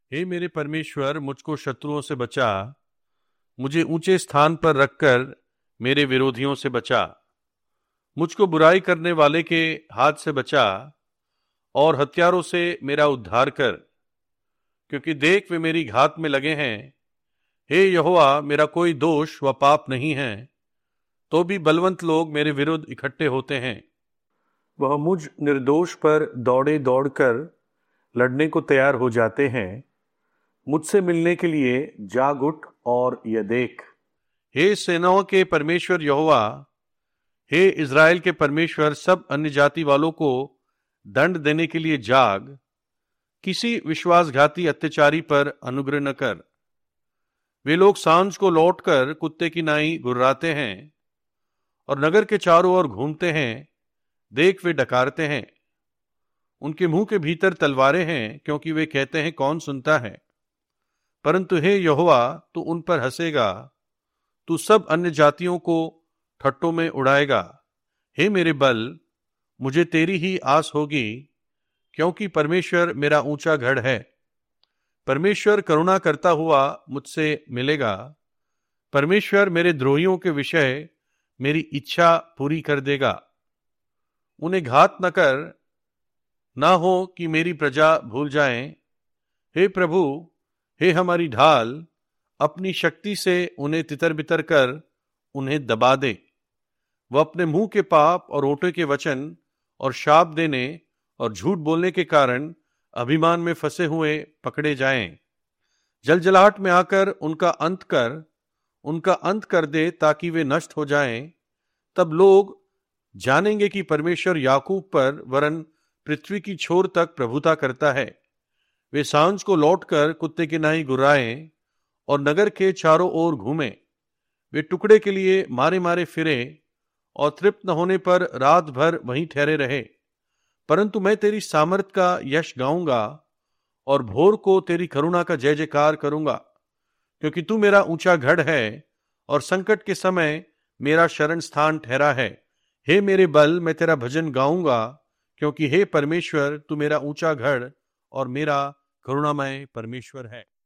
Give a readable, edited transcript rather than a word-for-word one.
हे मेरे परमेश्वर, मुझको शत्रुओं से बचा, मुझे ऊंचे स्थान पर रखकर मेरे विरोधियों से बचा। मुझको बुराई करने वाले के हाथ से बचा और हत्यारों से मेरा उद्धार कर, क्योंकि देख वे मेरी घात में लगे हैं। हे यहोवा, मेरा कोई दोष व पाप नहीं है, तो भी बलवंत लोग मेरे विरुद्ध इकट्ठे होते हैं। वह मुझ निर्दोष पर दौड़े दौड़कर लड़ने को तैयार हो जाते हैं। मुझसे मिलने के लिए जाग उठ और यह देख। हे सेनाओं के परमेश्वर यहोवा, हे इज़राइल के परमेश्वर, सब अन्य जाति वालों को दंड देने के लिए जाग। किसी विश्वासघाती अत्याचारी पर अनुग्रह न कर। वे लोग सांझ को लौटकर कुत्ते की नाई गुर्राते हैं और नगर के चारों ओर घूमते हैं। देख वे डकारते हैं। उनके मुंह के भीतर तलवारें हैं, क्योंकि वे कहते हैं कौन सुनता है। परंतु हे यहोवा, तू उन पर हंसेगा, तू सब अन्य जातियों को ठट्टों में उड़ाएगा। हे मेरे बल, मुझे तेरी ही आस होगी, क्योंकि परमेश्वर मेरा ऊंचा गढ़ है। परमेश्वर करुणा करता हुआ मुझसे मिलेगा। परमेश्वर मेरे द्रोहियों के विषय मेरी इच्छा पूरी कर देगा। उन्हें घात न कर, ना हो कि मेरी प्रजा भूल जाएं। हे प्रभु, हे हमारी ढाल, अपनी शक्ति से उन्हें तितर बितर कर उन्हें दबा दे। वह अपने मुंह के पाप और ओंठों के वचन और शाप देने और झूठ बोलने के कारण अभिमान में फंसे हुए पकड़े जाएं। जलजलाहट में आकर उनका अंत कर दे, ताकि वे नष्ट हो जाएं। तब लोग जानेंगे कि परमेश्वर याकूब पर वरन पृथ्वी की छोर तक प्रभुता करता है। वे सांझ को लौटकर कुत्ते की नाई गुर्राएं और नगर के चारों ओर घूमें। वे टुकड़े के लिए मारे मारे फिरे और तृप्त न होने पर रात भर वहीं ठहरे रहे। परंतु मैं तेरी सामर्थ का यश गाऊंगा और भोर को तेरी करुणा का जय जयकार करूंगा, क्योंकि तू मेरा ऊंचा गढ़ है और संकट के समय मेरा शरण स्थान ठहरा है। हे मेरे बल, मैं तेरा भजन गाऊंगा, क्योंकि हे परमेश्वर, तू मेरा ऊंचा गढ़ और मेरा करुणामय परमेश्वर है।